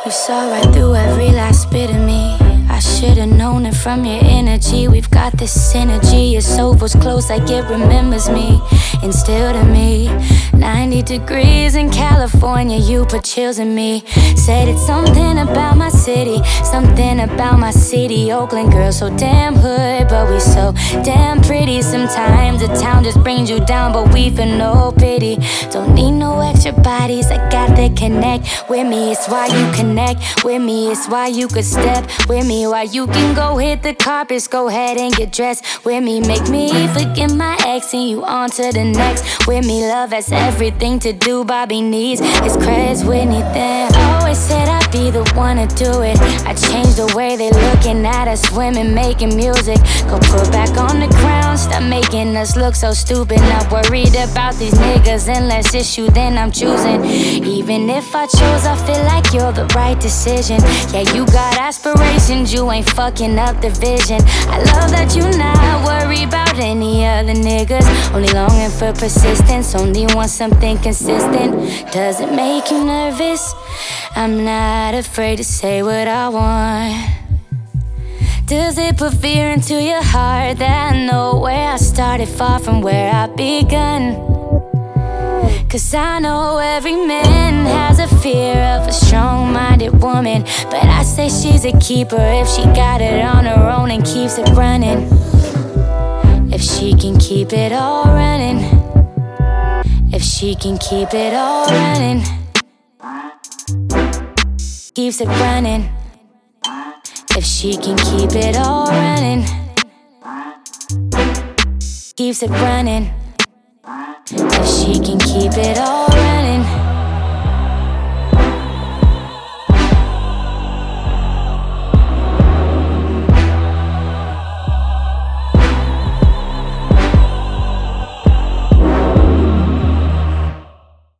You saw right through every last bit of me. I should've known it from your energy. We've got this synergy. Your soul's close like it remembers me. And still to me, 90 degrees in California, you put chills in me. Said it's something about my city, something about my city. Oakland girl, so damn hood, but we so damn pretty. Sometimes the town just brings you down, but we feel no pity. Don't need no extra bodies, I got to connect with me. It's why you connect with me. It's why you could step with me. Why you can go hit the carpets, go ahead and get dressed with me. Make me forget my ex and you on to the next with me. Love has everything to do, Bobby needs his creds, Whitney then. Always said I'd be the one to do it. I changed the way they looking at us, women making music. Go put back on the crown, stop making us look so stupid. Not worried about these niggas unless it's you, then I'm choosing. Even if I chose, I feel like you're the right decision. Yeah, you got aspirations, you ain't fucking up the vision. I love that you not worry about any other niggas. Only longing for persistence, only want something consistent. Does it make you nervous? I'm not afraid to say what I want. Does it put fear into your heart that I know where I started, far from where I begun? Cause I know every man has a fear of a strong-minded woman, but I say she's a keeper if she got it on her own and keeps it running. If she can keep it all running. If she can keep it all running. Keeps it running. If she can keep it all running. Keeps it running. If she can keep it all